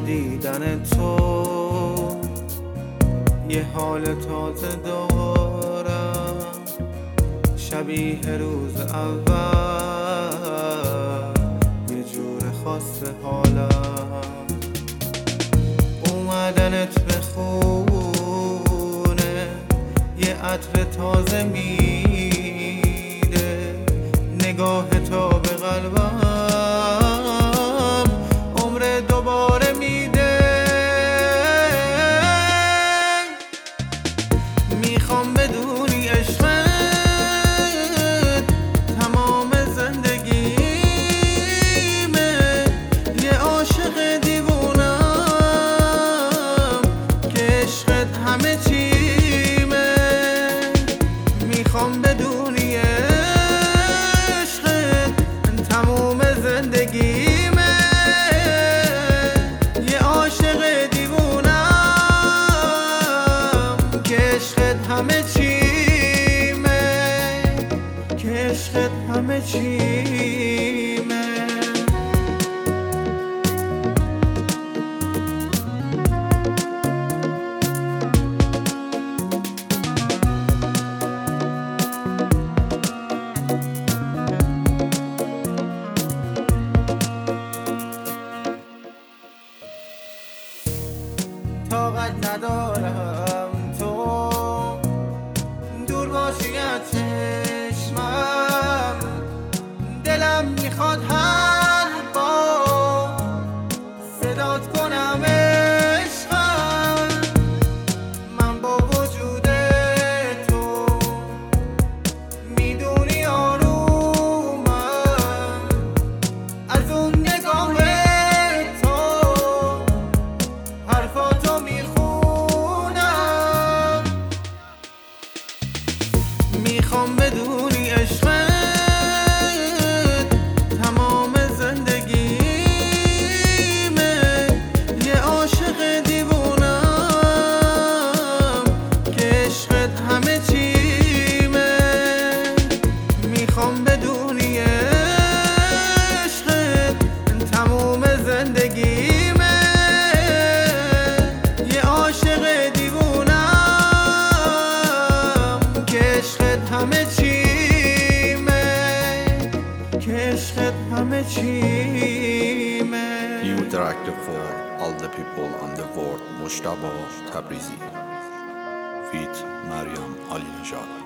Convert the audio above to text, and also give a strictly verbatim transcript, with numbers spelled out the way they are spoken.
دیدن تو یه حال تازه دارم، شبیه روز اول یه جور خاص حالم. اومدنت به خونه یه عطر تازه میده، نگاه تا به قلبم عمر دوباره میده. میخوام بدونی عشقت تمام زندگیمه، یه عاشق دیوونم که عشقت همه چیمه. میخوام بدونی عشقت تمام زندگیمه، یه عاشق دیوونم که عشقت همه چیمه، که عشقت همه چیمه. طاقت ندارم تو دور باشی از چشمم، دلم میخواد هر بار صدات کنم عشقم. من با وجود تو میدونی آرومم، از اون نگاه تو حرفاتو میخونم. میخوام بدونی عشقت تمام زندگیمه، یه عاشق دیوونم که عشقت همه چیمه. میخوام بدونی عشقت تمام زندگیمه، یه عاشق دیوونم که عشقت همه چیمه، که عشقت همه چیمه. New director for all the people on the world, Mujtaba Tabrizi, feat. Maryam Ali Nejad.